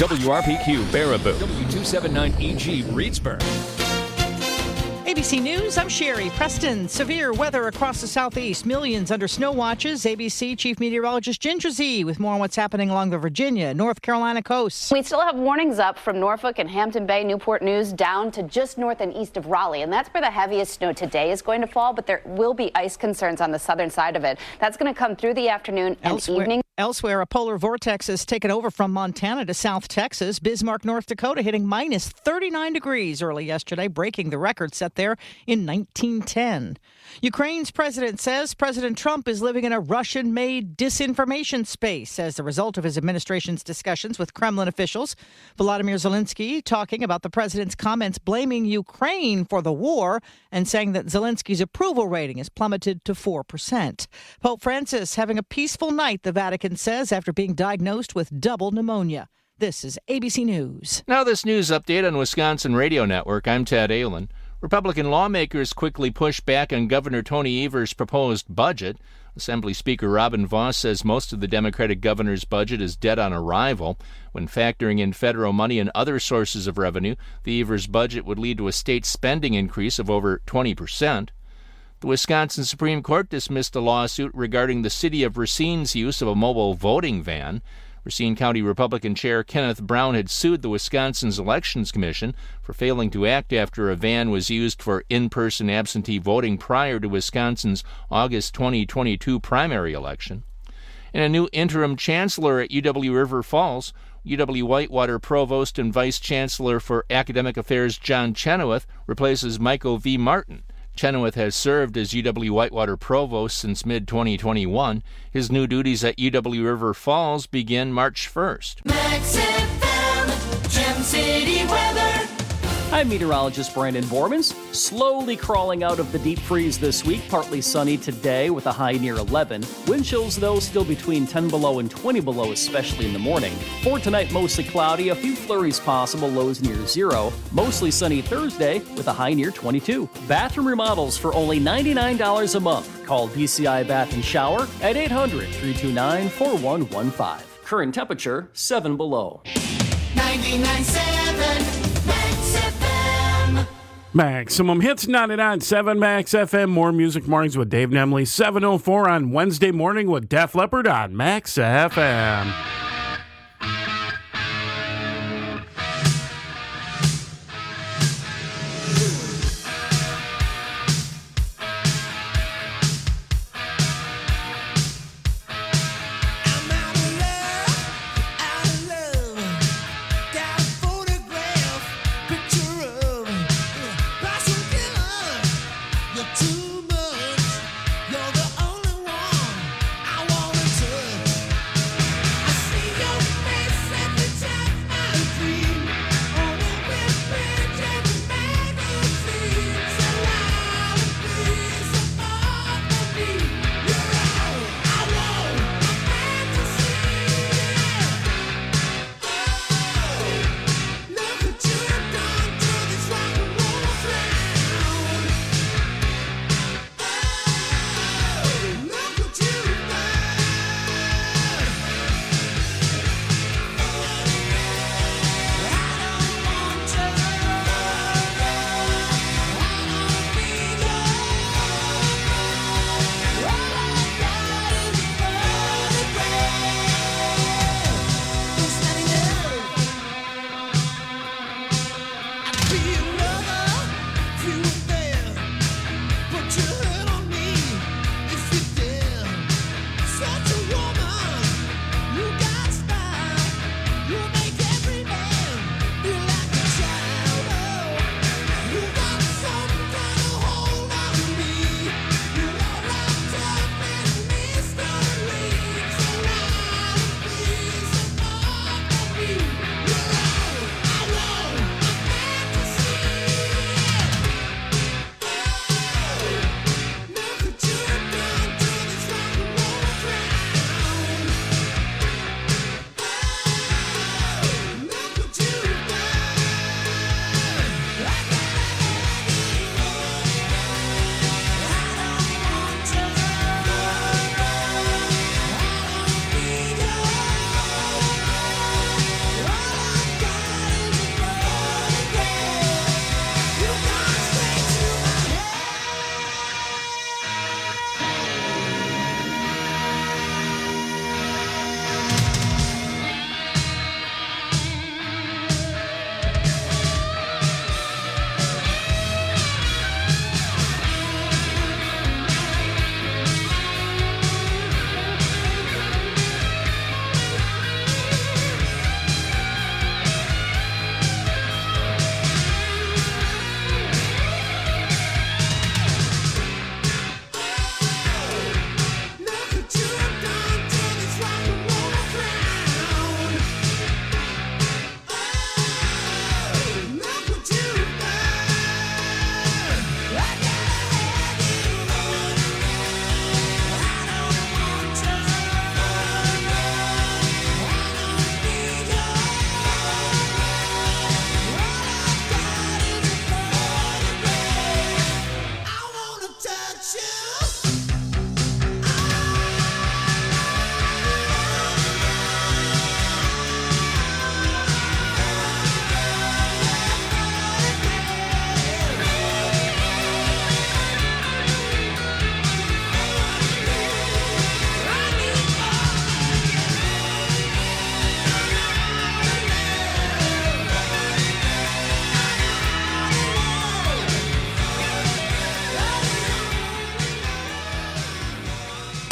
WRPQ Baraboo, W279EG Reedsburg. ABC News, I'm Sherry. Preston, severe weather across the southeast. Millions under snow watches. ABC Chief Meteorologist Ginger Z with more on what's happening along the Virginia, North Carolina coasts. We still have warnings up from Norfolk and Hampton Bay, Newport News, down to just north and east of Raleigh. And that's where the heaviest snow today is going to fall, but there will be ice concerns on the southern side of it. That's going to come through the afternoon and evening. Elsewhere, a polar vortex has taken over from Montana to South Texas. Bismarck, North Dakota, hitting minus 39 degrees early yesterday, breaking the record set there in 1910. Ukraine's president says President Trump is living in a Russian-made disinformation space as a result of his administration's discussions with Kremlin officials. Volodymyr Zelensky talking about the president's comments blaming Ukraine for the war and saying that Zelensky's approval rating has plummeted to 4%. Pope Francis having a peaceful night, the Vatican says, after being diagnosed with double pneumonia. This is ABC News. Now this news update on Wisconsin Radio Network. I'm Ted Ahlin. Republican lawmakers quickly pushed back on Governor Tony Evers' proposed budget. Assembly Speaker Robin Vos says most of the Democratic governor's budget is dead on arrival. When factoring in federal money and other sources of revenue, the Evers budget would lead to a state spending increase of over 20%. The Wisconsin Supreme Court dismissed a lawsuit regarding the city of Racine's use of a mobile voting van. Racine County Republican Chair Kenneth Brown had sued the Wisconsin's Elections Commission for failing to act after a van was used for in-person absentee voting prior to Wisconsin's August 2022 primary election. And a new interim chancellor at UW River Falls, UW-Whitewater Provost and Vice Chancellor for Academic Affairs John Chenoweth replaces Michael V. Martin. Chenoweth has served as UW-Whitewater Provost since mid-2021. His new duties at UW River Falls begin March 1st. Max FM, Gem City weather. I'm meteorologist Brandon Bormans. Slowly crawling out of the deep freeze this week. Partly sunny today with a high near 11. Wind chills, though, still between 10 below and 20 below, especially in the morning. For tonight, mostly cloudy. A few flurries possible, lows near 0. Mostly sunny Thursday with a high near 22. Bathroom remodels for only $99 a month. Call BCI Bath and Shower at 800-329-4115. Current temperature, 7 below. 99.7 Max FM. Maximum Hits 99.7 Max FM. More music mornings with Dave and Emily. 7:04 on Wednesday morning with Def Leppard on Max FM. You're the only one I wanna touch.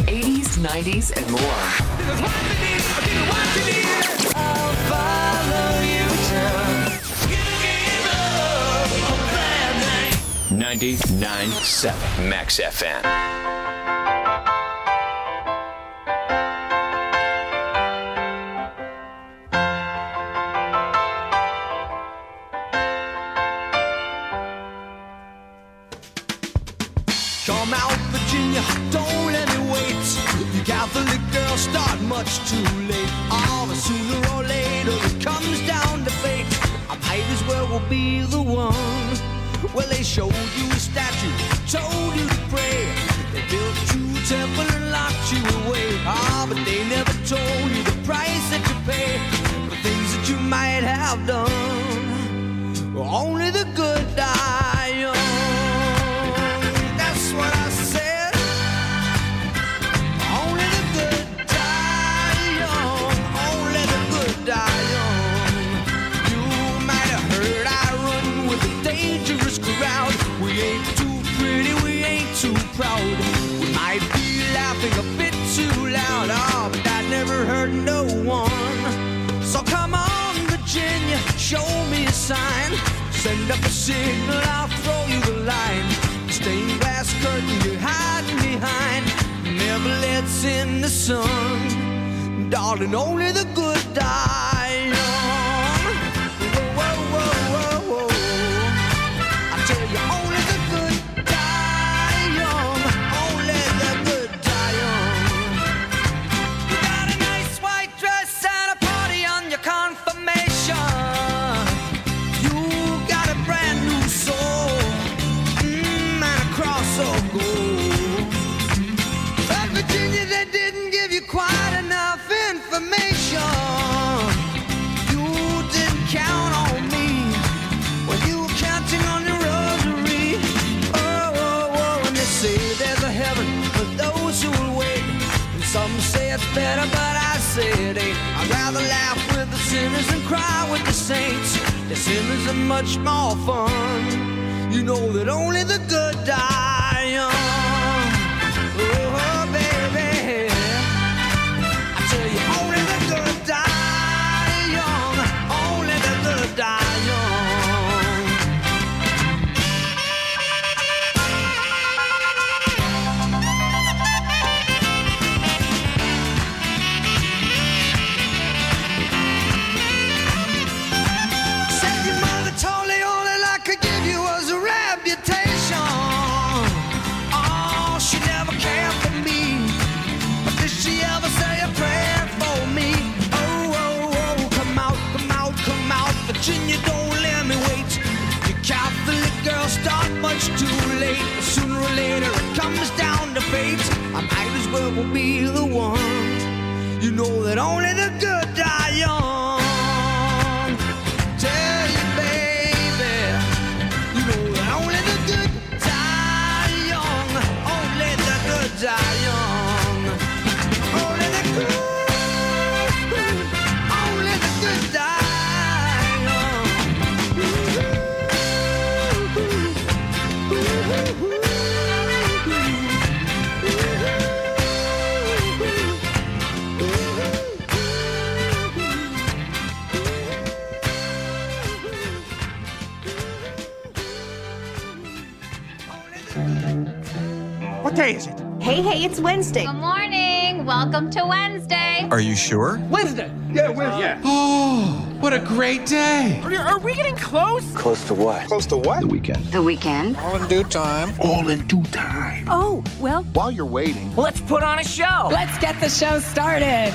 80s, 90s, and more. 99.7 Max FM. Come out, Virginia, don't let me wait. You Catholic girls start much too late. Oh, but sooner or later it comes down to fate. I might as well be the one. Well, they showed you a statue, told you to pray. They built you a temple and locked you away. Ah, but they never told you the price that you pay for things that you might have done. Only the good die young. That's what I said. Only the good die young. Only the good die young. You might have heard I run with a dangerous crowd. We ain't too pretty, we ain't too proud. We might be laughing a bit too loud. Oh, but that never hurt no one. So come on, Virginia, show me a sign. Send up a signal, I'll throw you the line. The stained glass curtain you're hiding behind never lets in the sun. Darling, only the good die young. Whoa, whoa, whoa, whoa, whoa. I tell you, only the good die young. Only the good die young. You got a nice white dress and a party on your confirmation. You got a brand new soul, and a cross of gold. But Virginia, they didn't give you quite enough information. You didn't count on me when you were counting on your rosary. Oh, oh, oh, and they say there's a heaven for those who will wait. And some say it's better, but I say it ain't. I'd rather laugh with the sinners and cry with the saints. The sinners are much more fun. You know that only the good die young. Oh, baby, I tell you, only the good die young. Only the good die young. Said your mother told me all that I could give you was a reputation. Oh, she never cared for me. But did she ever say a prayer for me? Oh, oh, oh, come out, come out, come out. Virginia, don't let me wait. You Catholic girls start much too late. Sooner or later it comes down to fate. I might as well be the one. You know that only the good die young. Tell you, baby, you know that only the good die young. Only the good die young. Only the good, only the good die young. What day is it? Hey, it's Wednesday. Good morning. Welcome to Wednesday. Are you sure? Wednesday. Yeah, Wednesday. Yeah. Oh, what a great day. Are we getting close? Close to what? Close to what? The weekend. The weekend. All in due time. All in due time. Oh, well, While you're waiting, let's put on a show. Let's get the show started.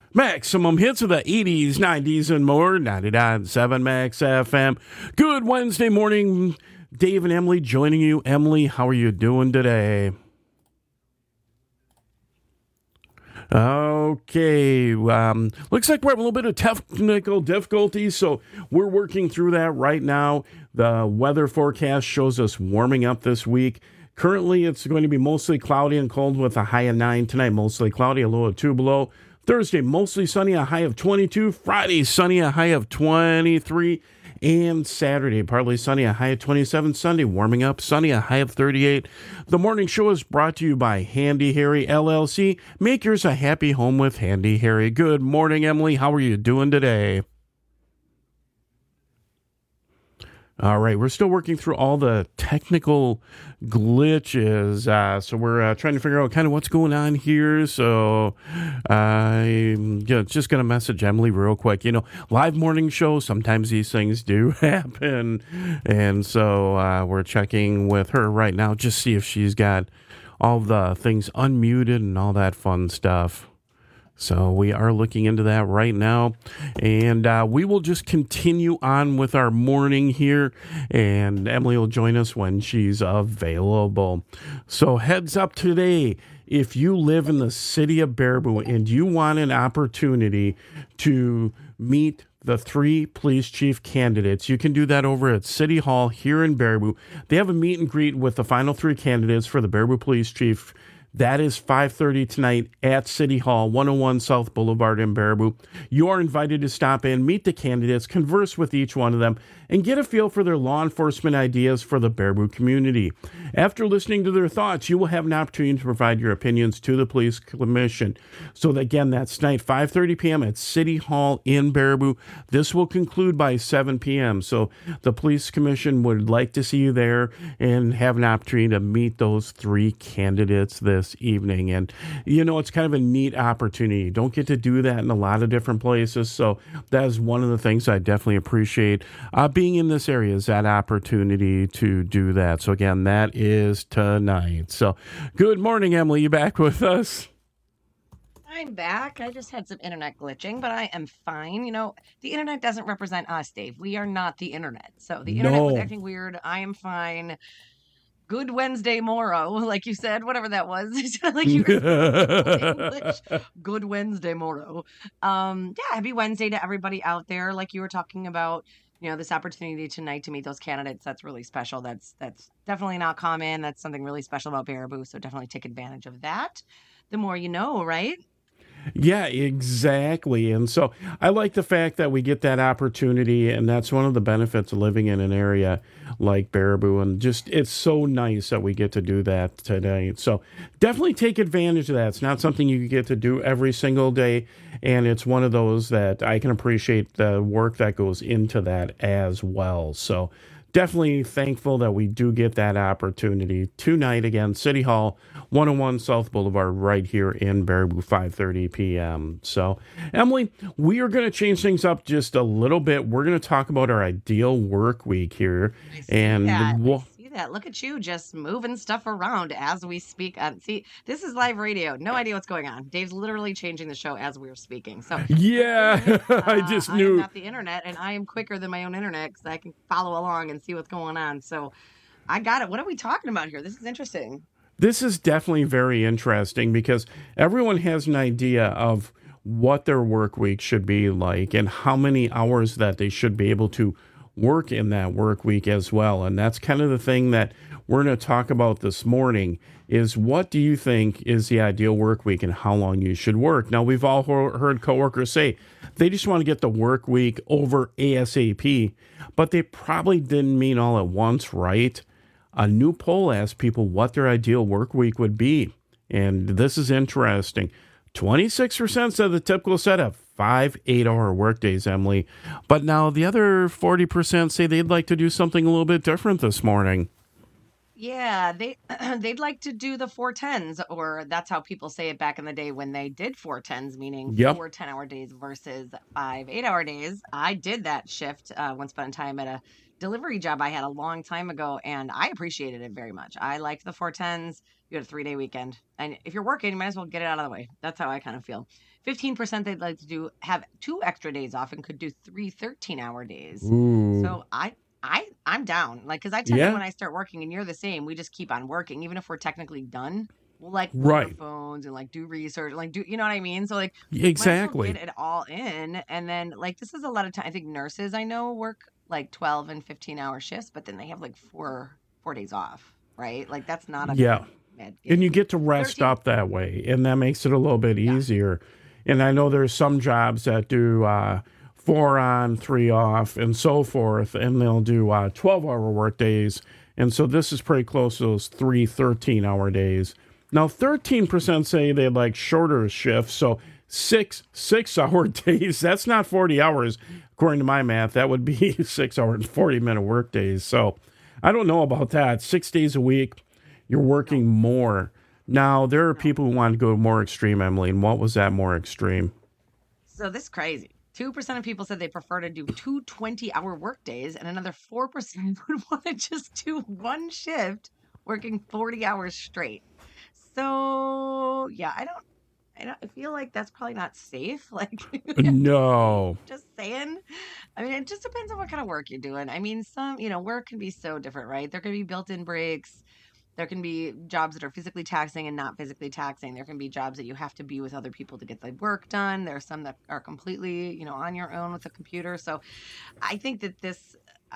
Maximum hits of the 80s, 90s, and more. 99.7 Max FM. Good Wednesday morning. Dave and Emily joining you. Emily, how are you doing today? Okay, looks like we're having a little bit of technical difficulties, so we're working through that right now. The weather forecast shows us warming up this week. Currently, it's going to be mostly cloudy and cold with a high of 9. Tonight, mostly cloudy, a low of 2 below. Thursday, mostly sunny, a high of 22. Friday, sunny, a high of 23. And Saturday, partly sunny, a high of 27. Sunday, warming up, sunny, a high of 38. The morning show is brought to you by Handy Harry LLC. Make yours a happy home with Handy Harry. Good morning, Emily. How are you doing today? All right, we're still working through all the technical glitches, so we're trying to figure out kind of what's going on here. So I'm just going to message Emily real quick. You know, live morning show, sometimes these things do happen, and so we're checking with her right now, just see if she's got all the things unmuted and all that fun stuff. So we are looking into that right now, and we will just continue on with our morning here, and Emily will join us when she's available. So heads up today, if you live in the city of Baraboo and you want an opportunity to meet the 3 police chief candidates, you can do that over at City Hall here in Baraboo. They have a meet and greet with the final 3 candidates for the Baraboo police chief. That is 5:30 tonight at City Hall, 101 South Boulevard in Baraboo. You are invited to stop in, meet the candidates, converse with each one of them, and get a feel for their law enforcement ideas for the Baraboo community. After listening to their thoughts, you will have an opportunity to provide your opinions to the police commission. So again, that's tonight, 5:30 p.m. at City Hall in Baraboo. This will conclude by 7 p.m. So the police commission would like to see you there and have an opportunity to meet those 3 candidates this evening. And you know, it's kind of a neat opportunity. You don't get to do that in a lot of different places, so that is one of the things I definitely appreciate being in this area, is that opportunity to do that. So again, that is tonight. So good morning, Emily. You back with us? I'm back. I just had some internet glitching, but I am fine. You know, the internet doesn't represent us, Dave. We are not the internet. So the internet was acting weird. I am fine. Good Wednesday morrow, like you said, whatever that was. Like you were English. Good Wednesday morrow. Happy Wednesday to everybody out there. Like you were talking about, you know, this opportunity tonight to meet those candidates. That's really special. That's definitely not common. That's something really special about Baraboo. So definitely take advantage of that. The more you know, right? Yeah, exactly. And so I like the fact that we get that opportunity, and that's one of the benefits of living in an area like Baraboo. And just, it's so nice that we get to do that today. So definitely take advantage of that. It's not something you get to do every single day, and it's one of those that I can appreciate the work that goes into that as well. So definitely thankful that we do get that opportunity tonight. Again, City Hall, 101 South Boulevard, right here in Baraboo, 5:30 p.m. So, Emily, we are going to change things up just a little bit. We're going to talk about our ideal work week here. I see that. Look at you just moving stuff around as we speak. See, this is live radio. No idea what's going on. Dave's literally changing the show as we're speaking. So yeah, I just knew. I'm not the internet, and I am quicker than my own internet because I can follow along and see what's going on. So I got it. What are we talking about here? This is interesting. This is definitely very interesting because everyone has an idea of what their work week should be like and how many hours that they should be able to work in that work week as well. And that's kind of the thing that we're going to talk about this morning is, what do you think is the ideal work week and how long you should work? Now, we've all heard coworkers say they just want to get the work week over ASAP, but they probably didn't mean all at once, right? A new poll asked people what their ideal work week would be. And this is interesting. 26% said the typical setup, 5 8-hour workdays, Emily. But now the other 40% say they'd like to do something a little bit different this morning. Yeah, they'd like to do the 410s, or that's how people say it back in the day when they did 410s, meaning Yep. 4 10-hour days versus 5 8-hour days. I did that shift once upon a time at a delivery job I had a long time ago, and I appreciated it very much. I liked the 410s. You had a 3-day weekend, and if you're working, you might as well get it out of the way. That's how I kind of feel. 15% they'd like to have 2 extra days off and could do 3 13-hour days. Ooh. So I'm down. Like, because I tell you Yeah. when I start working and you're the same, we just keep on working. Even if we're technically done, we'll like Right. on our phones and like do research, like do, you know what I mean? So like, might as well Exactly. get it all in. And then like, this is a lot of time. I think nurses I know work like 12 and 15-hour shifts, but then they have like four days off, right? Like that's not a Yeah. bad And you get to rest 13 up that way, and that makes it a little bit easier. And I know there's some jobs that do 4 on, 3 off, and so forth, and they'll do 12-hour work days. And so this is pretty close to those 3 13-hour days. Now, 13% say they like shorter shifts, so 6-hour days. That's not 40 hours, according to my math. That would be 6 hour and 40-minute work days. So I don't know about that. 6 days a week, you're working more. Now, there are people who want to go more extreme, Emily, and what was that more extreme? So this is crazy. 2% of people said they prefer to do 2 20-hour work days, and another 4% would want to just do one shift, working 40 hours straight. So yeah, I feel like that's probably not safe. Like, No. just saying. I mean, it just depends on what kind of work you're doing. I mean, some, work can be so different, right? There can be built-in breaks. There can be jobs that are physically taxing and not physically taxing. There can be jobs that you have to be with other people to get the work done. There are some that are completely, on your own with a computer. So I think that this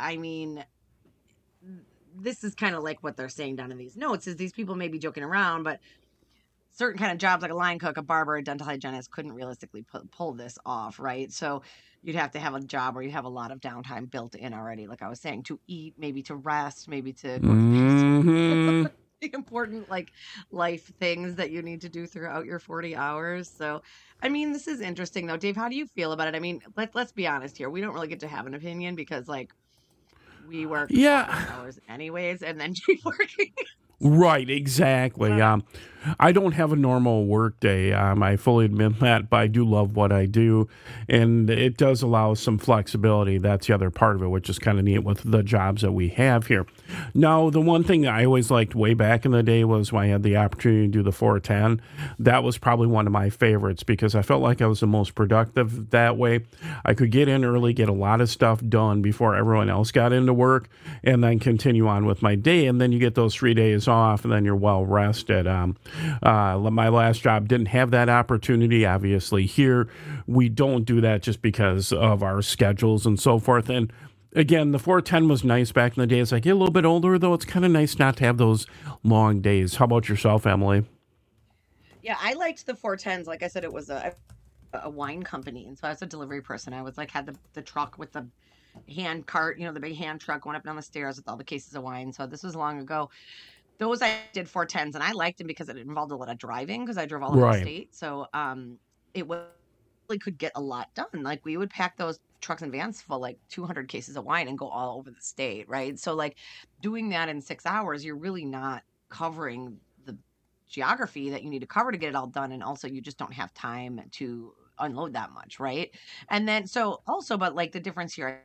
is kind of like what they're saying down in these notes is these people may be joking around, but certain kind of jobs like a line cook, a barber, a dental hygienist couldn't realistically pull this off, right? So you'd have to have a job where you have a lot of downtime built in already, like I was saying, to eat, maybe to rest, maybe to Mhm. the important like life things that you need to do throughout your 40 hours. So, I mean, this is interesting though. Dave, how do you feel about it? I mean, let's be honest here. We don't really get to have an opinion because like we work 40 hours anyways and then keep working. Right, exactly. I don't have a normal work day. I fully admit that, but I do love what I do, and it does allow some flexibility. That's the other part of it, which is kind of neat with the jobs that we have here. Now, the one thing I always liked way back in the day was when I had the opportunity to do the 410. That was probably one of my favorites because I felt like I was the most productive that way. I could get in early, get a lot of stuff done before everyone else got into work, and then continue on with my day, and then you get those 3 days off, and then you're well rested. My last job didn't have that opportunity. Obviously, here we don't do that just because of our schedules and so forth. And again, the 410 was nice back in the day. As I get a little bit older, though, it's kind of nice not to have those long days. How about yourself, Emily? Yeah, I liked the 410s. Like I said, it was a wine company, and so I was a delivery person. I was like had the truck with the hand cart, the big hand truck going up and down the stairs with all the cases of wine. So this was long ago. Those I did 410s, and I liked them because it involved a lot of driving because I drove all over the state. So it really could get a lot done. Like we would pack those trucks and vans full like 200 cases of wine and go all over the state, right? So like doing that in 6 hours, you're really not covering the geography that you need to cover to get it all done, and also you just don't have time to unload that much, right? And then so also, but like the difference here.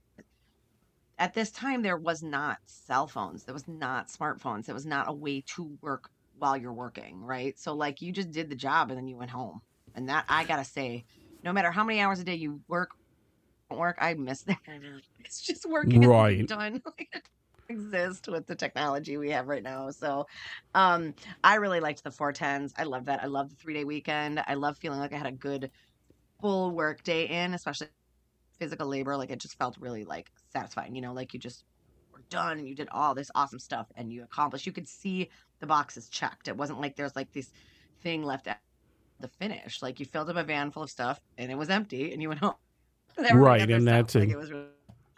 At this time, there was not cell phones. There was not smartphones. There was not a way to work while you're working, right? So, like, you just did the job and then you went home. And that, I gotta say, no matter how many hours a day you work, I miss that. It's just working and done. Like, it doesn't exist with the technology we have right now. So, I really liked the 410s. I love that. I love the 3-day weekend. I love feeling like I had a good full work day in, especially physical labor. Like it just felt really like satisfying, like you just were done and you did all this awesome stuff and you accomplished. You could see the boxes checked. It wasn't like there's like this thing left at the finish. Like you filled up a van full of stuff and it was empty and you went home. Right, and that's it. Like, it was really...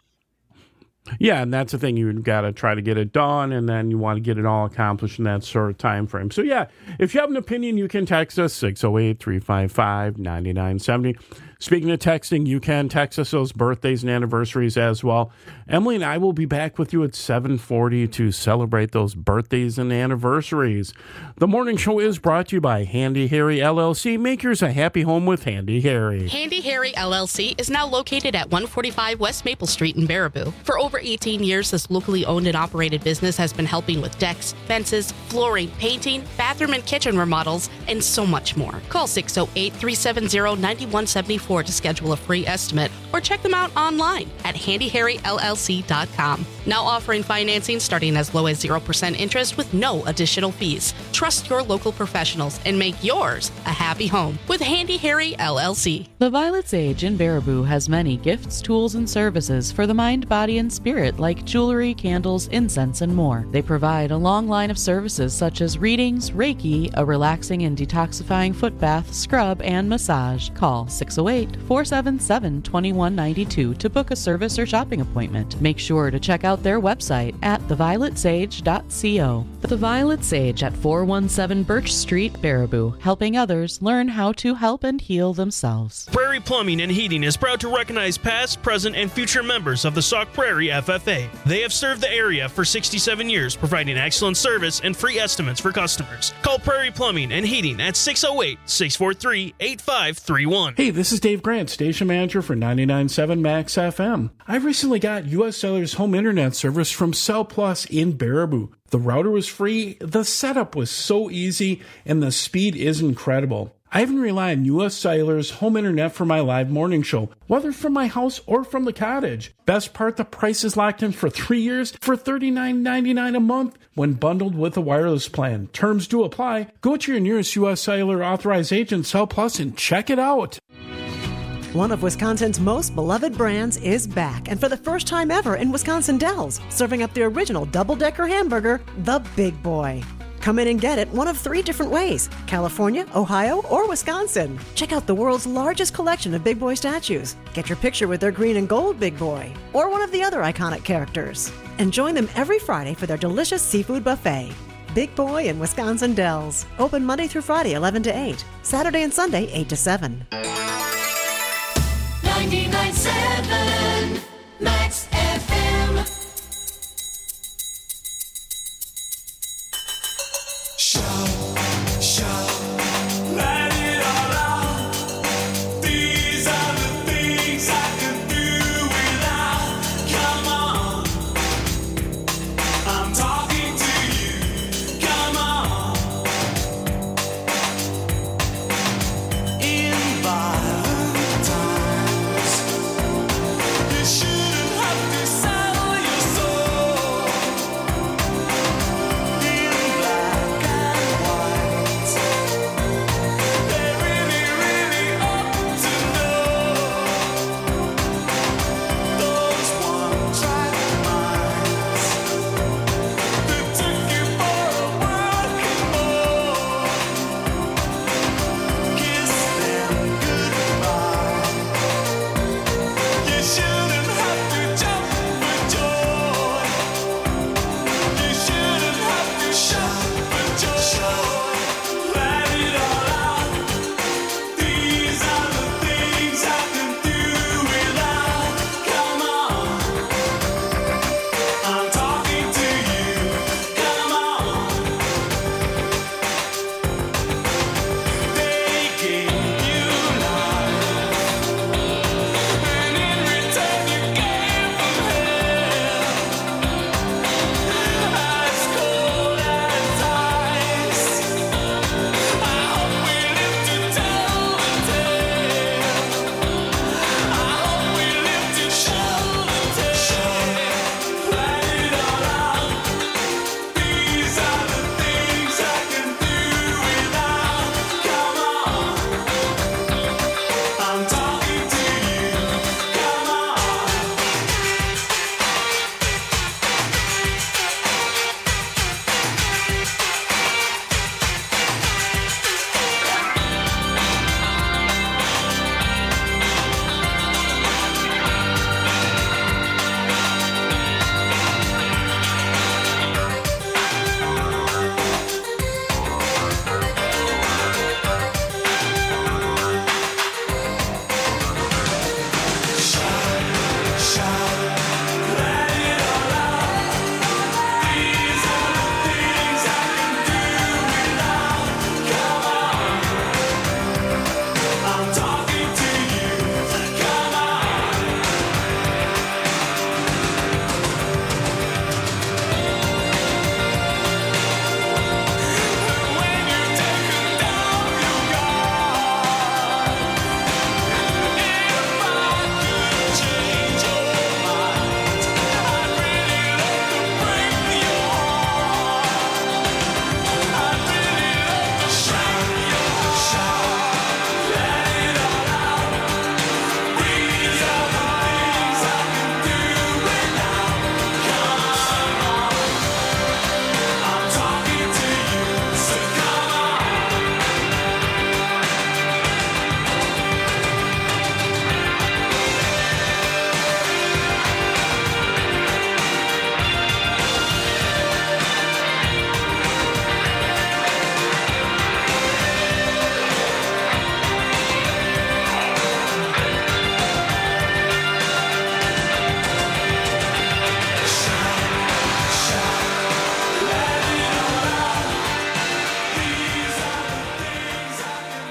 Yeah, and that's the thing. You've got to try to get it done, and then you want to get it all accomplished in that sort of time frame. So, yeah, if you have an opinion, you can text us, 608-355-9970. Speaking of texting, you can text us those birthdays and anniversaries as well. Emily and I will be back with you at 7:40 to celebrate those birthdays and anniversaries. The morning show is brought to you by Handy Harry LLC. Make yours a happy home with Handy Harry. Handy Harry LLC is now located at 145 West Maple Street in Baraboo. For over 18 years, this locally owned and operated business has been helping with decks, fences, flooring, painting, bathroom and kitchen remodels, and so much more. Call 608-370-9174 to schedule a free estimate or check them out online at handyharryllc.com. Now offering financing starting as low as 0% interest with no additional fees. Trust your local professionals and make yours a happy home with Handy Harry LLC. The Violet Sage in Baraboo has many gifts, tools, and services for the mind, body, and spirit like jewelry, candles, incense, and more. They provide a long line of services such as readings, Reiki, a relaxing and detoxifying foot bath, scrub, and massage. Call 608-477-2192 to book a service or shopping appointment. Make sure to check out their website at thevioletsage.co. The Violet Sage at 417 Birch Street, Baraboo, helping others learn how to help and heal themselves. Prairie Plumbing and Heating is proud to recognize past, present, and future members of the Sauk Prairie FFA. They have served the area for 67 years, providing excellent service and free estimates for customers. Call Prairie Plumbing and Heating at 608-643-8531. Hey, this is Dave Grant, station manager for 99.7 Max FM. I recently got U.S. Cellular's home internet service from Cell Plus in Baraboo. The router was free, the setup was so easy, and the speed is incredible. I even rely on U.S. Cellular's home internet for my live morning show, whether from my house or from the cottage. Best part, the price is locked in for 3 years for $39.99 a month when bundled with a wireless plan. Terms do apply. Go to your nearest U.S. Cellular authorized agent, Cell Plus, and check it out. One of Wisconsin's most beloved brands is back, and for the first time ever in Wisconsin Dells, serving up the original double-decker hamburger, the Big Boy. Come in and get it one of 3 different ways: California, Ohio, or Wisconsin. Check out the world's largest collection of Big Boy statues. Get your picture with their green and gold Big Boy, or one of the other iconic characters. And join them every Friday for their delicious seafood buffet. Big Boy in Wisconsin Dells. Open Monday through Friday, 11 to 8. Saturday and Sunday, 8 to 7. 99.7 Max FM. Shout, let it all out. These are the things I can do without. Come on, I'm talking to you. Come on. In violent times, you shouldn't have to sell your soul. In black and white,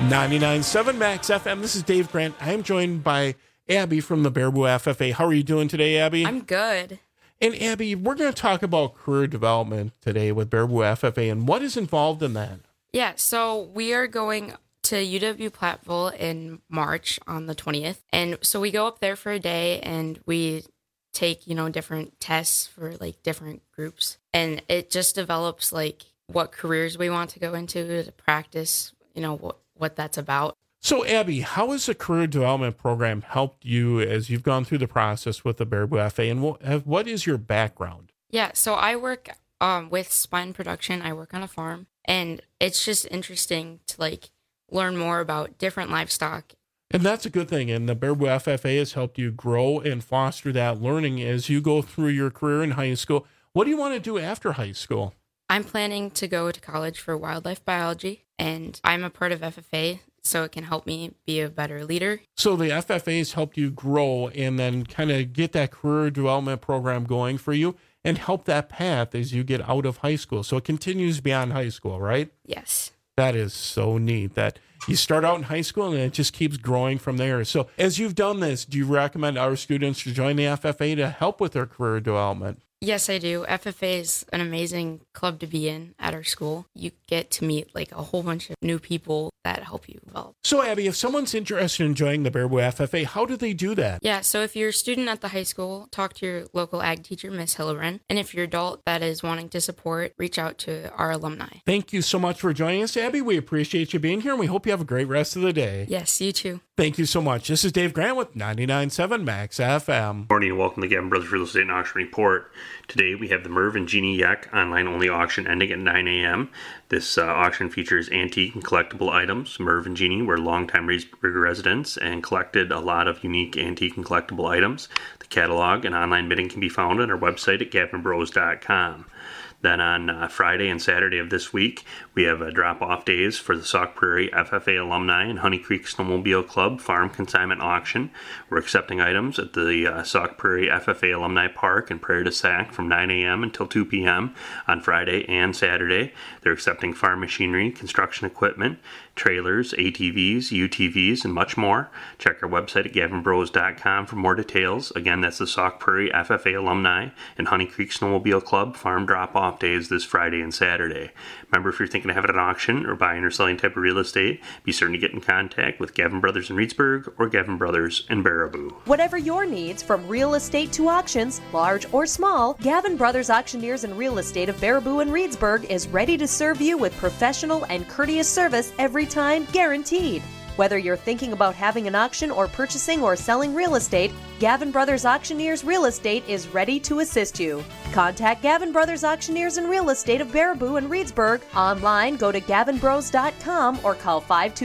99.7 Max FM. This is Dave Grant. I'm joined by Abby from the Baraboo FFA. How are you doing today, Abby? I'm good. And Abby, we're going to talk about career development today with Baraboo FFA and what is involved in that. Yeah, so we are going to UW-Platteville in March on the 20th. And so we go up there for a day and we take, different tests for like different groups. And it just develops like what careers we want to go into to practice, what that's about. So, Abby, how has the career development program helped you as you've gone through the process with the Baraboo FA, and what is your background? Yeah, so I work with spine production. I work on a farm, and it's just interesting to learn more about different livestock. And that's a good thing, and the Baraboo FFA has helped you grow and foster that learning as you go through your career in high school. What do you want to do after high school? I'm planning to go to college for wildlife biology, and I'm a part of FFA, so it can help me be a better leader. So the FFA has helped you grow and then kind of get that career development program going for you and help that path as you get out of high school. So it continues beyond high school, right? Yes. That is so neat that you start out in high school and it just keeps growing from there. So as you've done this, do you recommend our students to join the FFA to help with their career development? Yes, I do. FFA is an amazing club to be in at our school. You get to meet a whole bunch of new people that help you develop. So, Abby, if someone's interested in joining the Baraboo FFA, how do they do that? Yeah, so if you're a student at the high school, talk to your local ag teacher, Miss Hilloran. And if you're an adult that is wanting to support, reach out to our alumni. Thank you so much for joining us, Abby. We appreciate you being here, and we hope you have a great rest of the day. Yes, you too. Thank you so much. This is Dave Grant with 99.7 Max FM. Good morning and welcome to the Gavin Brothers Real Estate and Auction Report. Today we have the Merv and Jeannie Yek online-only auction ending at 9 a.m. This auction features antique and collectible items. Merv and Jeannie were longtime Reedsburg residents and collected a lot of unique antique and collectible items. The catalog and online bidding can be found on our website at gavinbros.com. Then on Friday and Saturday of this week, we have drop-off days for the Sauk Prairie FFA alumni and Honey Creek Snowmobile Club Farm Consignment Auction. We're accepting items at the Sauk Prairie FFA Alumni Park in Prairie du Sac from 9 a.m. until 2 p.m. on Friday and Saturday. They're accepting farm machinery, construction equipment, trailers, ATVs, UTVs, and much more. Check our website at gavinbros.com for more details. Again, that's the Sauk Prairie FFA Alumni and Honey Creek Snowmobile Club Farm Drop-Off Days this Friday and Saturday. Remember, if you're thinking of having an auction or buying or selling type of real estate, be certain to get in contact with Gavin Brothers in Reedsburg or Gavin Brothers in Baraboo. Whatever your needs, from real estate to auctions, large or small, Gavin Brothers Auctioneers and Real Estate of Baraboo and Reedsburg is ready to serve you with professional and courteous service every time, guaranteed. Whether you're thinking about having an auction or purchasing or selling real estate, Gavin Brothers Auctioneers Real Estate is ready to assist you. Contact Gavin Brothers Auctioneers and Real Estate of Baraboo and Reedsburg. Online, go to gavinbros.com or call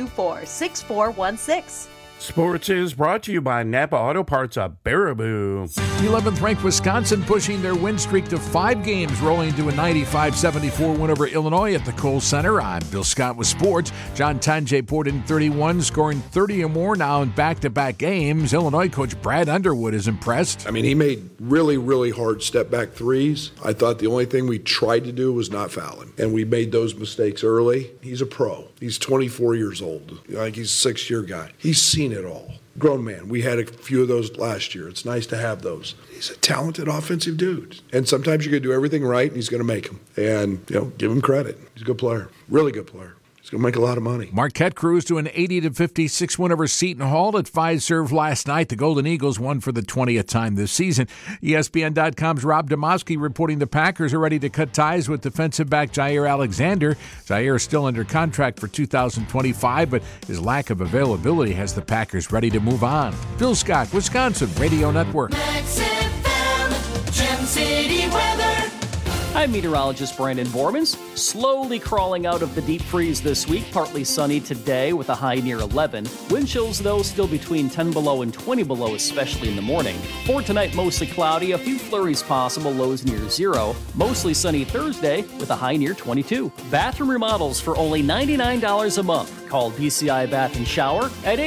524-6416. Sports is brought to you by Napa Auto Parts of Baraboo. 11th ranked Wisconsin pushing their win streak to 5 games, rolling to a 95-74 win over Illinois at the Kohl Center. I'm Bill Scott with sports. John Tanjay poured in 31, scoring 30 or more now in back-to-back games. Illinois coach Brad Underwood is impressed. I mean, he made really, really hard step-back threes. I thought the only thing we tried to do was not foul him, and we made those mistakes early. He's a pro. He's 24 years old. I think he's a 6-year guy. He's seen it all. Grown man. We had a few of those last year. It's nice to have those. He's a talented offensive dude. And sometimes you're going to do everything right, and he's going to make them. And, give him credit. He's a good player. Really good player. He's going to make a lot of money. Marquette cruised to an 80-56 win over Seton Hall at 5-serve last night. The Golden Eagles won for the 20th time this season. ESPN.com's Rob Demoski reporting the Packers are ready to cut ties with defensive back Jair Alexander. Jair is still under contract for 2025, but his lack of availability has the Packers ready to move on. Bill Scott, Wisconsin Radio Network. Max FM, Gem City weather. I'm meteorologist Brandon Bormans. Slowly crawling out of the deep freeze this week. Partly sunny today with a high near 11. Wind chills, though, still between 10 below and 20 below, especially in the morning. For tonight, mostly cloudy. A few flurries possible, lows near 0. Mostly sunny Thursday with a high near 22. Bathroom remodels for only $99 a month. Call BCI Bath and Shower at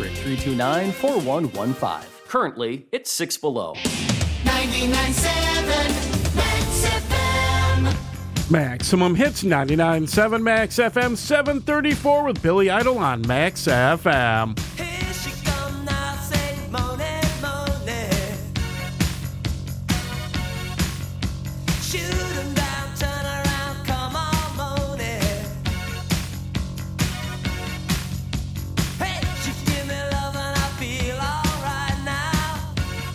800-329-4115. Currently, it's 6 below. 99.7 Max FM. Maximum Hits 99.7 Max FM 734 with Billy Idol on Max FM. Here she come now, say money, money. Shoot 'em down, turn around, come on, money. Hey, she give me love and I feel alright now.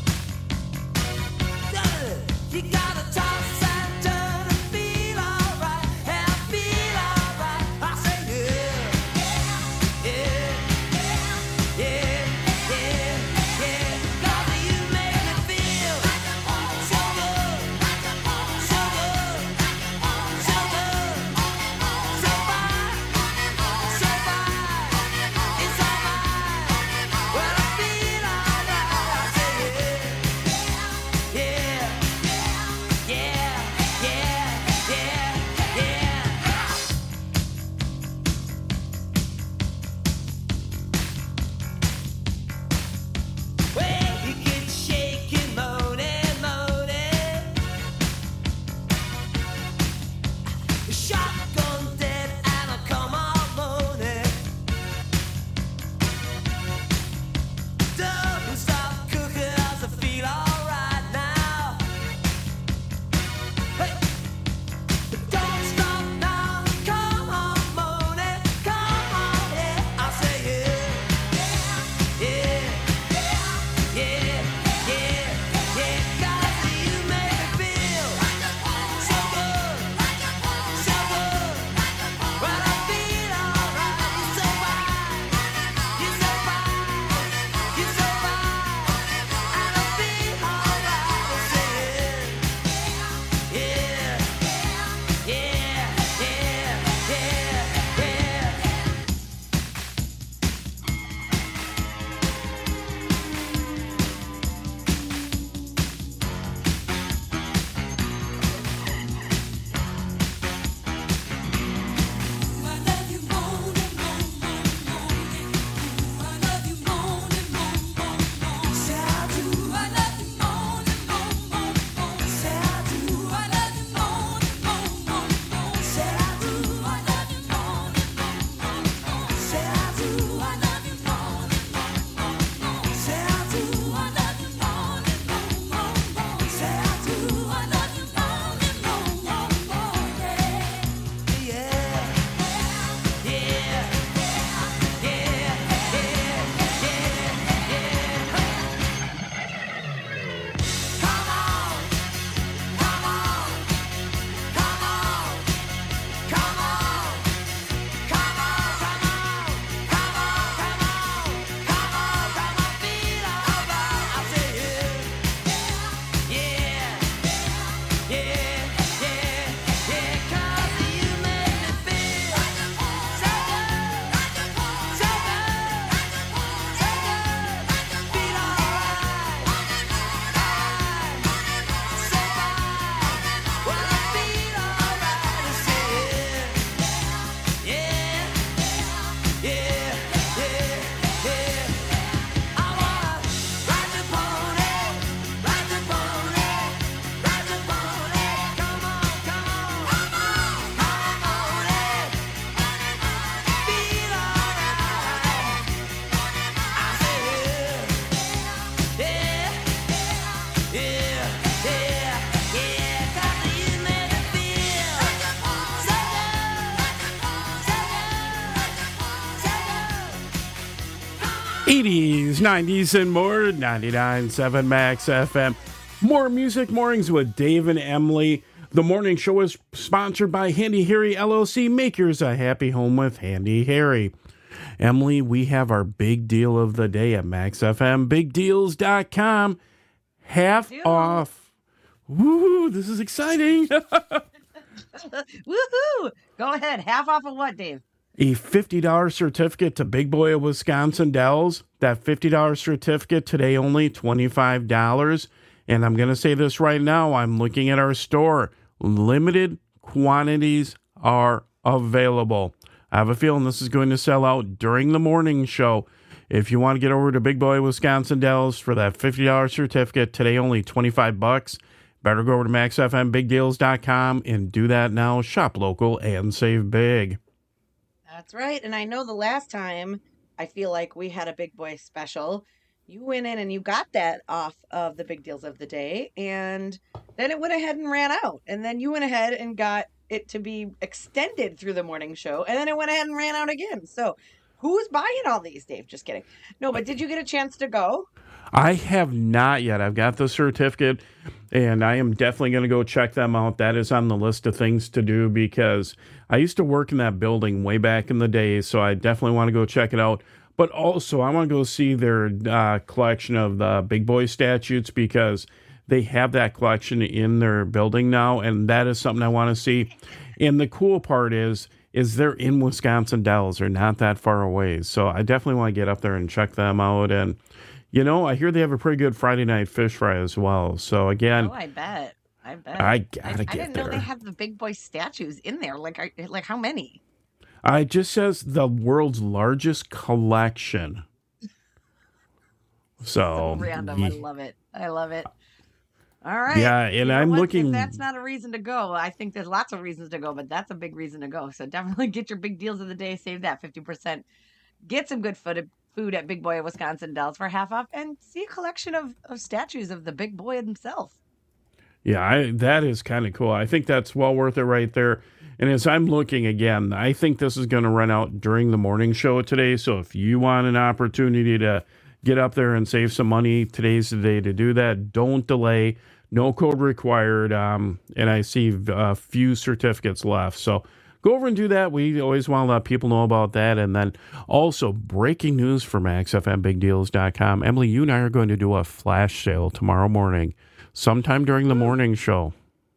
You gotta toss and turn and feel alright, and I feel alright. I say yeah, yeah, yeah, yeah, yeah. 'Cause you make me feel so good, so good, so good, so fine, so fine. It's alright when I feel alright. I say yeah, yeah, yeah, yeah, yeah, yeah. Well, you get shaking, moaning, moaning. Shotgun dead and I come on moaning. Don't stop cooking as I feel alright now. Hey, don't stop now. Come on, moaning, come on, yeah. I say yeah, yeah, yeah, yeah, yeah. 'Cause you make me feel so good, so good. When I feel alright, you're so fine, you're so fine, you're so fine, and I feel alright. I say yeah, yeah, yeah, yeah, yeah. '80s, '90s, and more. 99.7 Max FM. More music mornings with Dave and Emily. The morning show is sponsored by Handy Harry LLC, makers a happy home with Handy Harry. Emily, we have our big deal of the day at Max FM. BigDeals.com. Half off. Woo, this is exciting. Woohoo! Go ahead. Half off of what, Dave? A $50 certificate to Big Boy of Wisconsin Dells. That $50 certificate today only $25. And I'm going to say this right now. I'm looking at our store. Limited quantities are available. I have a feeling this is going to sell out during the morning show. If you want to get over to Big Boy Wisconsin Dells for that $50 certificate, today only $25. better go over to MaxFMBigDeals.com and do that now. Shop local and save big. That's right. And I know the last time I feel like we had a big boy special, you went in and you got that off of the big deals of the day, and then it went ahead and ran out. And then you went ahead and got it to be extended through the morning show, and then it went ahead and ran out again. So who's buying all these, Dave? Just kidding. No, but did you get a chance to go? I have not yet. I've got the certificate, and I am definitely going to go check them out. That is on the list of things to do because I used to work in that building way back in the day, so I definitely want to go check it out. But also, I want to go see their collection of the big boy statutes because they have that collection in their building now, and that is something I want to see. And the cool part is they're in Wisconsin Dells. They're not that far away, so I definitely want to get up there and check them out. And you know, I hear they have a pretty good Friday night fish fry as well. So again, I bet. I gotta get there. I didn't know they have the big boy statues in there. Like how many? It just says the world's largest collection. So random. I love it. All right. Yeah, and I'm looking. If that's not a reason to go, I think there's lots of reasons to go, but that's a big reason to go. So definitely get your big deals of the day. Save that 50%. Get some good food at Big Boy Wisconsin Dells for half off, and see a collection of statues of the big boy himself. Yeah, that is kind of cool. I think that's well worth it right there. And as I'm looking again, I think this is going to run out during the morning show today. So if you want an opportunity to get up there and save some money, today's the day to do that. Don't delay. No code required. And I see a few certificates left. So go over and do that. We always want to let people know about that. And then also breaking news from MaxFMBigDeals.com. Emily, you and I are going to do a flash sale tomorrow morning, sometime during the morning show.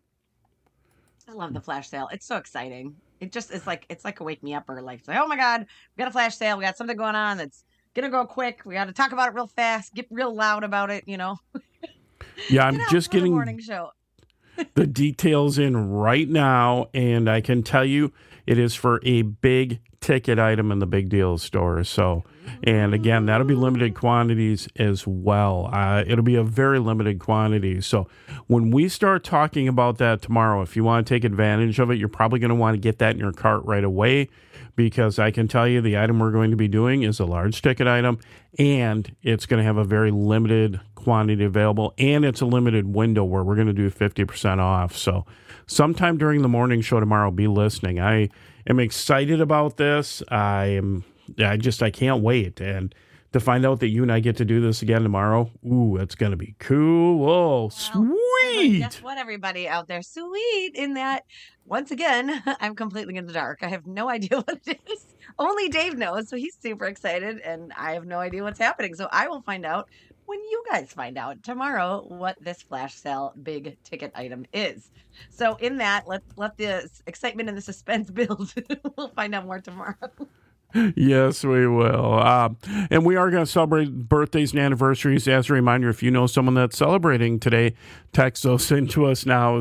I love the flash sale. It's so exciting. It's like a wake me up or like, oh my God, we got a flash sale. We got something going on that's going to go quick. We got to talk about it real fast, get real loud about it, you know? Yeah, I'm just getting the morning show. the details in right now, and I can tell you it is for a big ticket item in the Big Deal store. So, and again, that'll be limited quantities as well. It'll be a very limited quantity. So when we start talking about that tomorrow, if you want to take advantage of it, you're probably going to want to get that in your cart right away, because I can tell you the item we're going to be doing is a large ticket item, and it's going to have a very limited quantity available, and it's a limited window where we're going to do 50% off. So sometime during the morning show tomorrow, be listening. I am excited about this. I can't wait. And to find out that you and I get to do this again tomorrow, ooh, it's going to be cool. Oh, sweet. Guess what, everybody out there? Sweet in that, once again, I'm completely in the dark. I have no idea what it is. Only Dave knows, so he's super excited, and I have no idea what's happening. So I will find out when you guys find out tomorrow what this flash sale big ticket item is. So in that, let the excitement and the suspense build. We'll find out more tomorrow. Yes, we will. And we are going to celebrate birthdays and anniversaries. As a reminder, if you know someone that's celebrating today, text those into us now,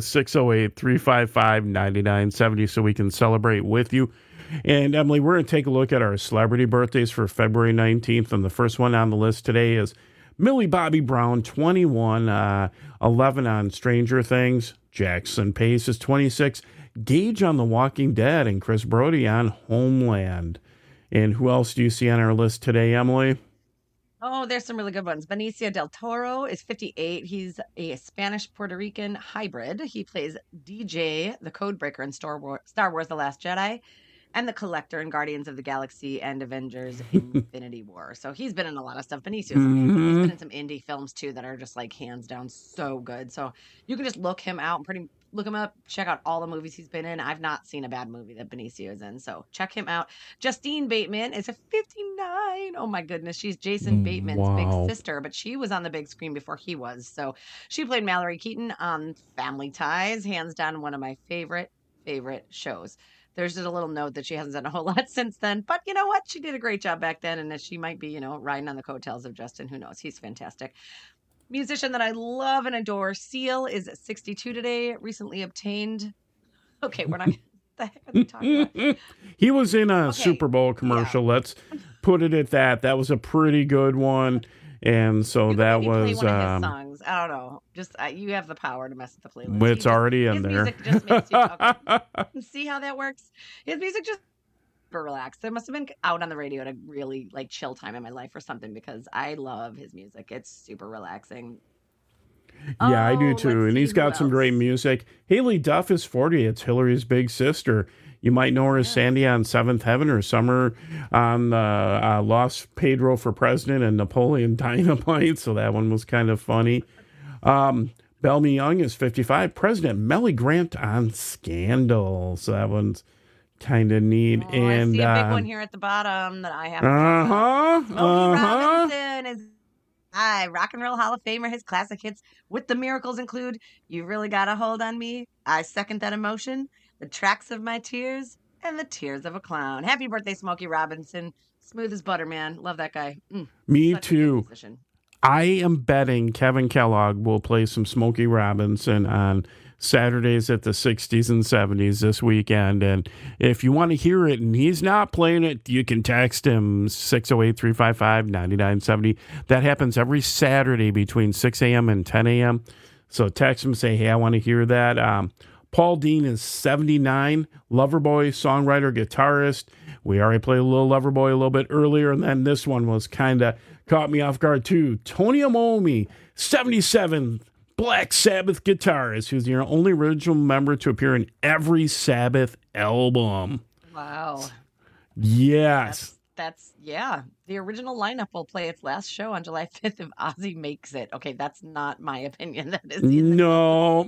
608-355-9970, so we can celebrate with you. And Emily, we're going to take a look at our celebrity birthdays for February 19th. And the first one on the list today is Millie Bobby Brown, 21, 11 on Stranger Things. Jackson Pace is 26. Gage on The Walking Dead, and Chris Brody on Homeland. And who else do you see on our list today, Emily? Oh, there's some really good ones. Benicio del Toro is 58. He's a Spanish-Puerto Rican hybrid. He plays DJ, the Codebreaker in Star Wars The Last Jedi, and the Collector in Guardians of the Galaxy and Avengers Infinity War. So he's been in a lot of stuff. Benicio's amazing. He's been in some indie films, too, that are just, like, hands down so good. So you can just look him out and look him up, check out all the movies he's been in. I've not seen a bad movie that Benicio is in, so check him out. Justine Bateman is a 59. Oh, my goodness. She's Jason Bateman's big sister, but she was on the big screen before he was. So she played Mallory Keaton on Family Ties, hands down one of my favorite shows. There's just a little note that she hasn't done a whole lot since then, but you know what? She did a great job back then, and she might be, riding on the coattails of Justin. Who knows? He's fantastic. Musician that I love and adore, Seal, is 62 today, recently obtained. Okay, we're not. What the heck are they talking about? He was in a Super Bowl commercial. Yeah. Let's put it at that. That was a pretty good one. And so that Maybe was play one of his songs. I don't know. Just you have the power to mess with the playlist. it's already in his there. Music just makes you okay. See how that works? His music just super relaxed. It must have been out on the radio at a really like chill time in my life or something because I love his music. It's super relaxing. Yeah, I do Oh, too. let's And see he's who got some else. great music. Haley Duff is 40. It's Hillary's big sister. You might know her as Sandy on Seventh Heaven or Summer on Lost Pedro for President and Napoleon Dynamite. So that one was kind of funny. Bellamy Young is 55. President Melly Grant on Scandal. So that one's kind of neat. Oh, I see a big one here at the bottom that I have. Smokey Robinson is Rock and Roll Hall of Famer. His classic hits with the miracles include "You Really Got a Hold on Me," "I Second That Emotion," "The Tracks of My Tears," and "The Tears of a Clown." Happy birthday, Smokey Robinson. Smooth as butter, man. Love that guy. Me Such a good too. musician. I am betting Kevin Kellogg will play some Smokey Robinson on Saturdays at the 60s and 70s this weekend. And if you want to hear it and he's not playing it, you can text him 608-355-9970. That happens every Saturday between 6 a.m. and 10 a.m. So text him, say, hey, I want to hear that. Paul Dean is 79, Loverboy, songwriter, guitarist. We already played a little Loverboy a little bit earlier, and then this one was kind of caught me off guard too. Tony Iommi, 77, Black Sabbath guitarist, who's the only original member to appear in every Sabbath album. Wow. Yes. That's yeah. The original lineup will play its last show on July 5th if Ozzy makes it. Okay, that's not my opinion. That is No.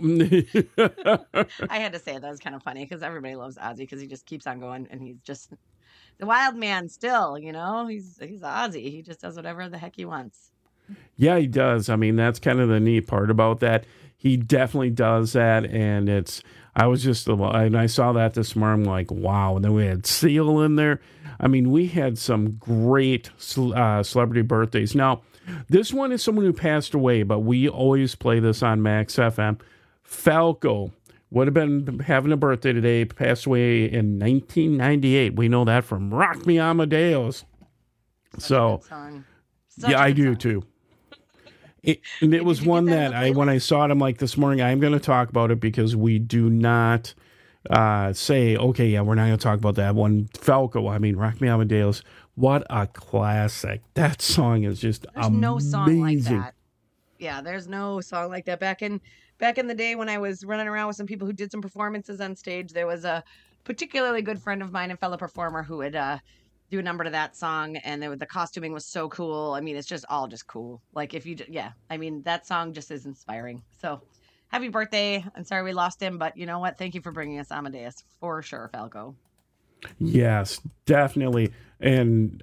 I had to say it. That was kind of funny because everybody loves Ozzy because he just keeps on going and he's just the wild man still, you know? He's Ozzy. He just does whatever the heck he wants. Yeah, he does. I mean, that's kind of the neat part about that. He definitely does that, and I was just, and I saw that this morning, I'm like, wow. And then we had Seal in there. I mean, we had some great celebrity birthdays. Now, this one is someone who passed away, but we always play this on Max FM. Falco would have been having a birthday today, passed away in 1998. We know that from Rock Me Amadeus. So, yeah, I do too. And it was one that when I saw it, I'm like, this morning, I'm going to talk about it because we do not say, okay, yeah, we're not going to talk about that one. Falco, I mean, Rock Me Amadeus, what a classic. That song is just amazing. No song like that. Yeah, there's no song like that. Back in the day when I was running around with some people who did some performances on stage, there was a particularly good friend of mine and fellow performer who would do a number to that song, and the costuming was so cool. I mean, it's just all just cool. Like I mean, that song just is inspiring. So happy birthday. I'm sorry we lost him, but you know what? Thank you for bringing us Amadeus for sure, Falco. Yes, definitely. And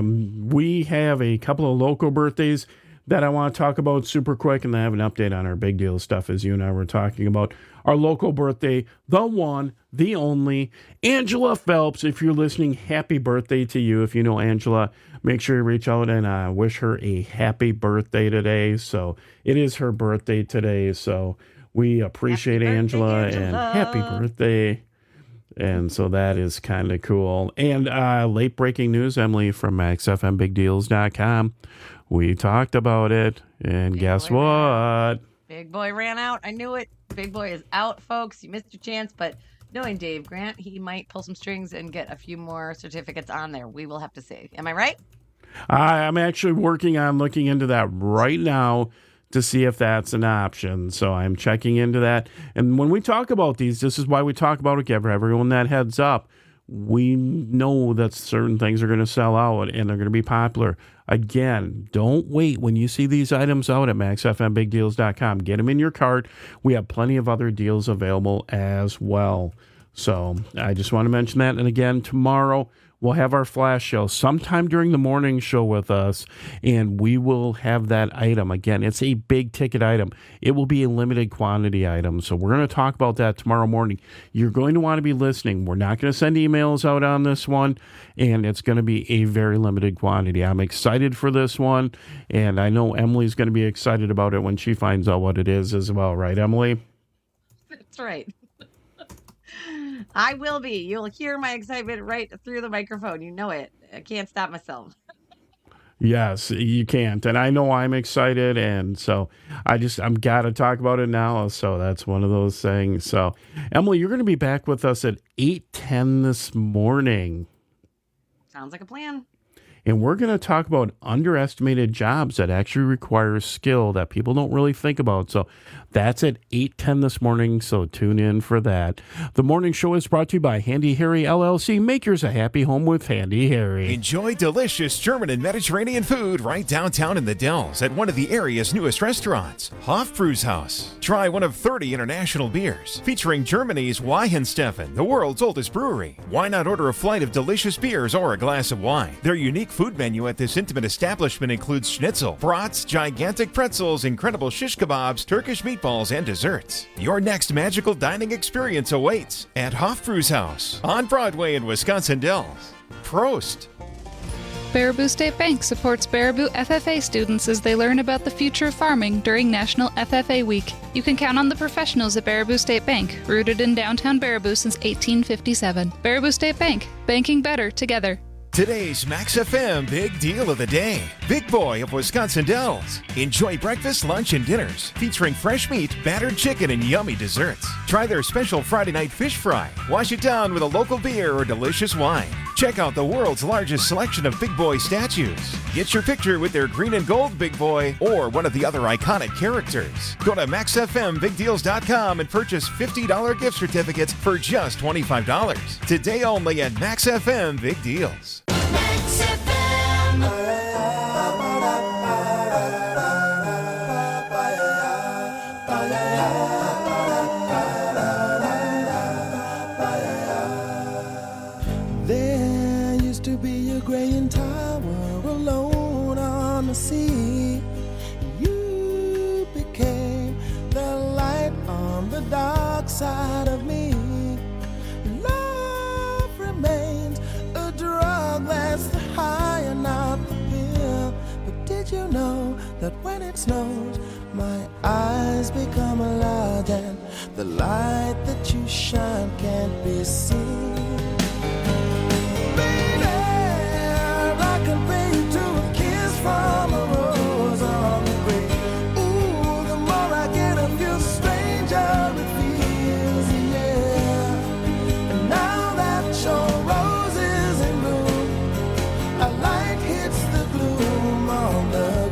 we have a couple of local birthdays that I want to talk about super quick, and then I have an update on our big deal stuff as you and I were talking about. Our local birthday, the one, the only, Angela Phelps. If you're listening, happy birthday to you. If you know Angela, make sure you reach out and wish her a happy birthday today. So it is her birthday today, so we appreciate Angela, and happy birthday. And so that is kind of cool. And late breaking news, Emily, from MaxFMBigDeals.com. We talked about it, and guess what? Big Boy ran out. I knew it. Big Boy is out, folks. You missed your chance, but knowing Dave Grant, he might pull some strings and get a few more certificates on there. We will have to see. Am I right? I'm actually working on looking into that right now to see if that's an option. So I'm checking into that. And when we talk about these, this is why we talk about it, give everyone that heads up. We know that certain things are going to sell out and they're going to be popular. Again, don't wait when you see these items out at MaxFMBigDeals.com. Get them in your cart. We have plenty of other deals available as well. So I just want to mention that. And again, tomorrow we'll have our flash show sometime during the morning show with us, and we will have that item. Again, it's a big ticket item. It will be a limited quantity item. So we're going to talk about that tomorrow morning. You're going to want to be listening. We're not going to send emails out on this one, and it's going to be a very limited quantity. I'm excited for this one, and I know Emily's going to be excited about it when she finds out what it is as well. Right, Emily? That's right. I will be. You'll hear my excitement right through the microphone. You know it. I can't stop myself. Yes, you can't. And I know I'm excited, and so I'm got to talk about it now. So that's one of those things. So, Emily, you're going to be back with us at 8:10 this morning. Sounds like a plan. And we're going to talk about underestimated jobs that actually require skill that people don't really think about. So that's at 8:10 this morning, so tune in for that. The morning show is brought to you by Handy Harry LLC. Make yours a happy home with Handy Harry. Enjoy delicious German and Mediterranean food right downtown in the Dells at one of the area's newest restaurants, Hofbrewshaus. Try one of 30 international beers featuring Germany's Weihenstephan, the world's oldest brewery. Why not order a flight of delicious beers or a glass of wine? Their unique food menu at this intimate establishment includes schnitzel, brats, gigantic pretzels, incredible shish kebabs, Turkish meatballs, and desserts. Your next magical dining experience awaits at Hofbrewshaus on Broadway in Wisconsin Dells. Prost! Baraboo State Bank supports Baraboo FFA students as they learn about the future of farming during National FFA Week. You can count on the professionals at Baraboo State Bank, rooted in downtown Baraboo since 1857. Baraboo State Bank, banking better together. Today's Max FM Big Deal of the Day. Big Boy of Wisconsin Dells. Enjoy breakfast, lunch, and dinners featuring fresh meat, battered chicken, and yummy desserts. Try their special Friday night fish fry. Wash it down with a local beer or delicious wine. Check out the world's largest selection of Big Boy statues. Get your picture with their green and gold Big Boy or one of the other iconic characters. Go to MaxFMBigDeals.com and purchase $50 gift certificates for just $25. Today only at Max FM Big Deals. Max FM. There used to be a graying tower alone on the sea. You became the light on the dark side of me. Love remains a drug that's the high and not the pill. But did you know that when it snows, my eyes become large and the light that you shine can't be seen? Baby, I compare you to a kiss from a rose on the grave. Ooh, the more I get of you, the stranger it feels, yeah. And now that your rose is in bloom, a light hits the gloom on the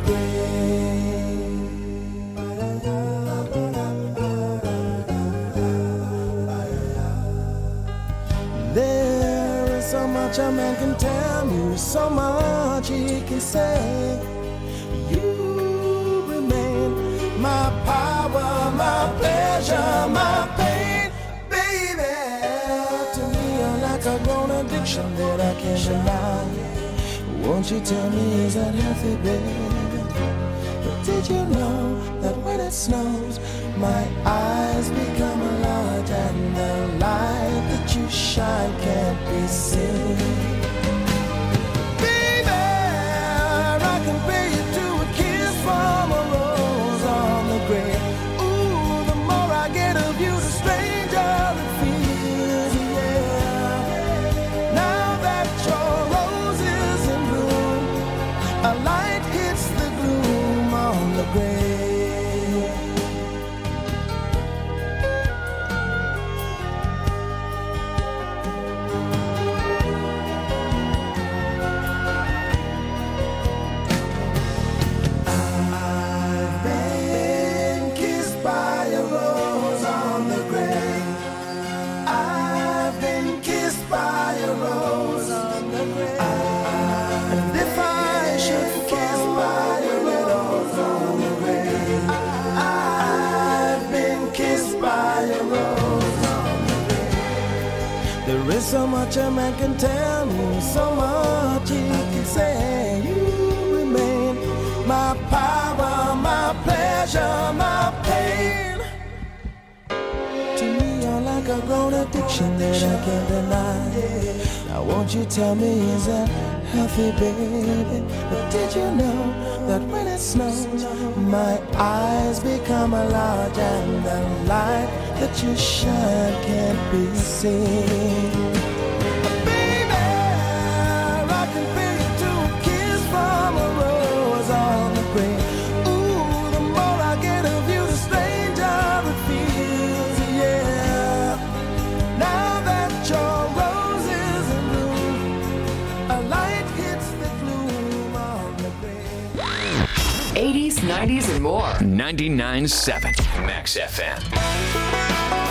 grave. There is so much a man can tell me, so much he can say. You remain my power, my pleasure, my pain, baby. To me, you're like a grown addiction that I can't deny. Won't you tell me, is that healthy, baby? But did you know that when it snows, my eyes become large and the light that you shine can't be seen? Baby, I compare you to a kiss from a rose on the grave. Ooh, the more I get of you, the stranger it feels, yeah. Now that your rose is in bloom, a light hits the gloom on the grave. I've been kissed by a rose on the grave. I've been kissed by a rose on the grave. And if I should kiss by a rose on the grave, I've been kissed by a rose on the grave. There is so much a man can tell me, so much he can say. You remain my power, my pleasure, my pain. To me, you're like a grown addiction that I can't deny. Now won't you tell me, is that healthy, baby? But did you know that when it snows, my eyes become large and the light that you shine can't be seen? Baby, I compare you to a kiss from a rose. 90s and more. 99.7 Max FM.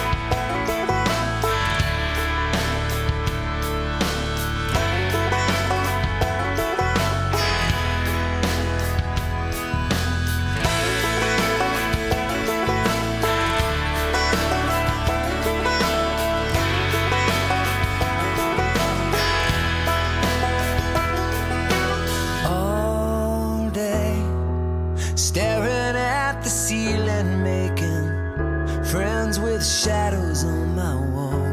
Staring at the ceiling, making friends with shadows on my wall.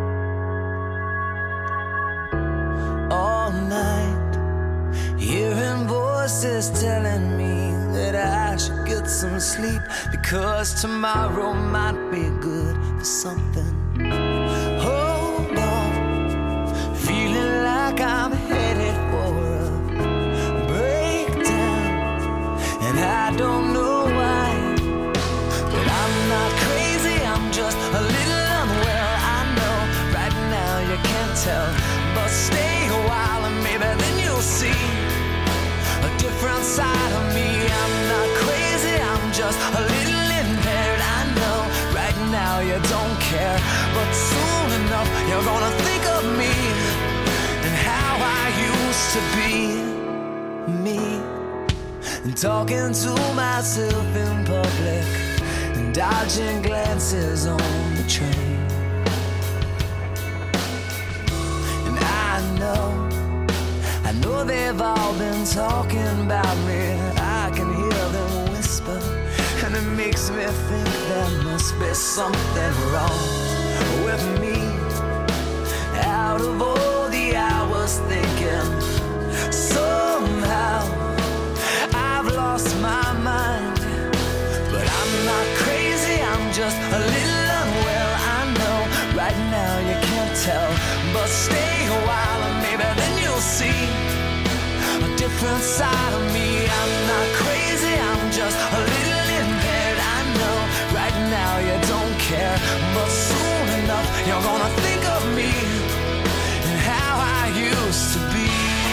All night, hearing voices telling me that I should get some sleep, because tomorrow might be good for something. Hold on, feeling like I'm headed for a breakdown, and I don't know why, but I'm not crazy, I'm just a little unwell. I know right now you can't tell, but stay a while and maybe then you'll see a different side of me. I'm not crazy, I'm just a little impaired. I know right now you don't care, but soon enough you're gonna think of me and how I used to be me. And talking to myself in public and dodging glances on the train. And I know they've all been talking about me. I can hear them whisper, and it makes me think there must be something wrong with me. Out of all the hours thinking, somehow I've lost my mind, but I'm not crazy, I'm just a little unwell. I know right now you can't tell, but stay a while and maybe then you'll see a different side of me. I'm not crazy, I'm just a little impaired. I know right now you don't care, but soon enough you're gonna think of me and how I used to be.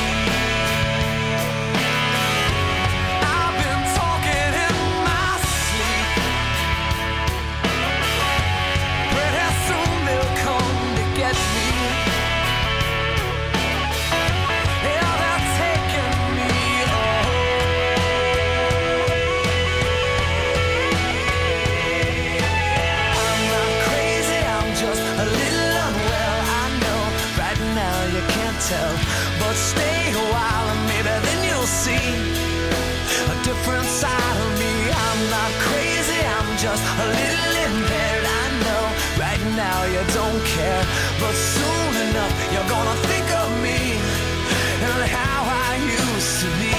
But stay a while and maybe then you'll see a different side of me. I'm not crazy, I'm just a little impaired. I know right now you don't care, but soon enough you're gonna think of me and how I used to be.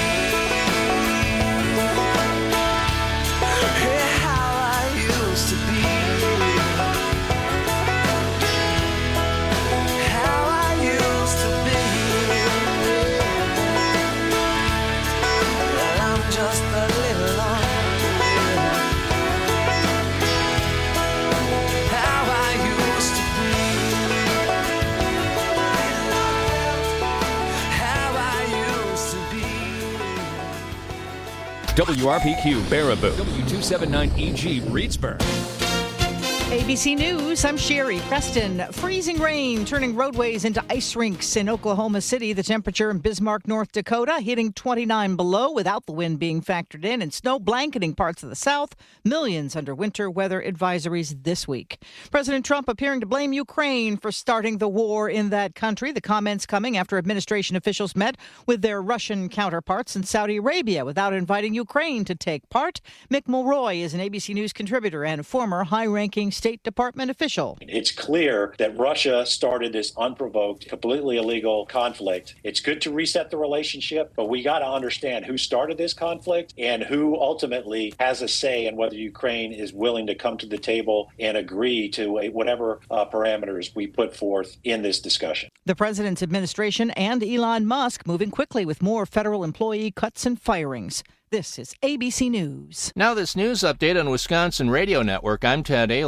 Yeah, how I used to be. WRPQ Baraboo, W279EG Reedsburg. ABC News, I'm Sherry Preston. Freezing rain turning roadways into ice rinks in Oklahoma City. The temperature in Bismarck, North Dakota, hitting 29 below without the wind being factored in, and snow blanketing parts of the South. Millions under winter weather advisories this week. President Trump appearing to blame Ukraine for starting the war in that country. The comments coming after administration officials met with their Russian counterparts in Saudi Arabia without inviting Ukraine to take part. Mick Mulroy is an ABC News contributor and former high-ranking State Department official. It's clear that Russia started this unprovoked, completely illegal conflict. It's good to reset the relationship, but we got to understand who started this conflict and who ultimately has a say in whether Ukraine is willing to come to the table and agree to whatever parameters we put forth in this discussion. The president's administration and Elon Musk moving quickly with more federal employee cuts and firings. This is ABC News. Now this news update on Wisconsin Radio Network. I'm Ted Allen.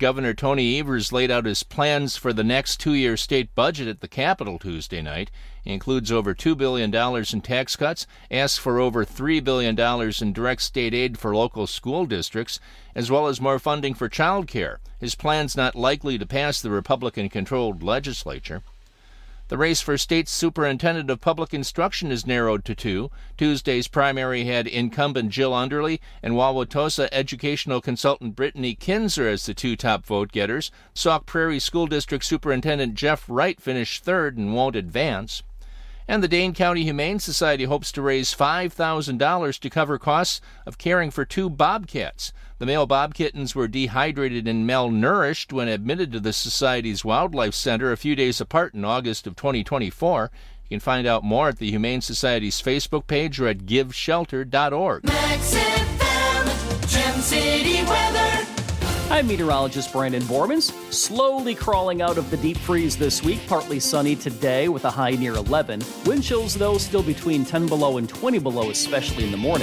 Governor Tony Evers laid out his plans for the next two-year state budget at the Capitol Tuesday night. He includes over $2 billion in tax cuts, asks for over $3 billion in direct state aid for local school districts, as well as more funding for child care. His plan's not likely to pass the Republican-controlled legislature. The race for state superintendent of public instruction is narrowed to two. Tuesday's primary had incumbent Jill Underly and Wauwatosa educational consultant Brittany Kinzer as the two top vote-getters. Sauk Prairie School District Superintendent Jeff Wright finished third and won't advance. And the Dane County Humane Society hopes to raise $5,000 to cover costs of caring for two bobcats. The male bob kittens were dehydrated and malnourished when admitted to the Society's Wildlife Center a few days apart in August of 2024. You can find out more at the Humane Society's Facebook page or at giveshelter.org. Max FM, Gem City weather. I'm meteorologist Brandon Bormans. Slowly crawling out of the deep freeze this week. Partly sunny today with a high near 11. Wind chills, though, still between 10 below and 20 below, especially in the morning.